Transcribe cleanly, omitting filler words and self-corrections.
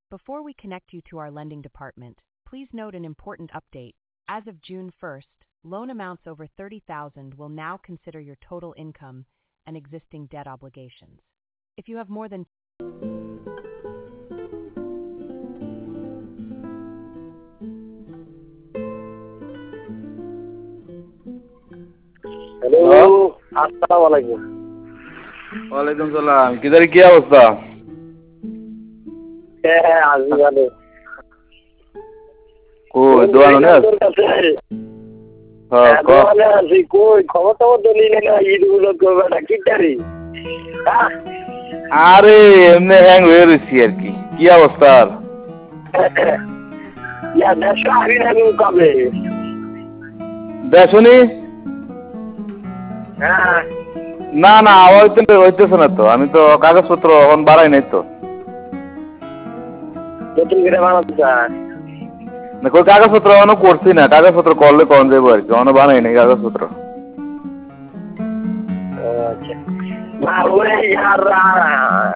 Before we connect you to our lending department, please note an important update. As of June 1st, loan amounts over $30,000 will now consider your total income and existing debt obligations. If you have more than hello, আসসালামু আলাইকুম। ওয়ালাইকুম সালাম। কি অবস্থা? হ্যাঁ, আছি ভালো। কই দোকানে আছিস? হ্যাঁ, দোকানে আছি। কই খবর টবর তো নিলে না, ঈদগুলো করবে না কি তারি? আরে এমনি হ্যাং হয়ে রয়েছি আর কি। কি অবস্থা? দেড়শো আগে না কবে? দেখনি? হ্যাঁ, না না হইতেছে না তো। আমি তো কাগজপত্র এখন বাড়াই নাই তো। নতুন করে বানাতে চাস? না কই কাগজপত্র এখনো করছি না। কাগজপত্র করলে কখন যাবো আর কি। এখনো বানাই নাই কাগজপত্র। আচ্ছা। না ওই আর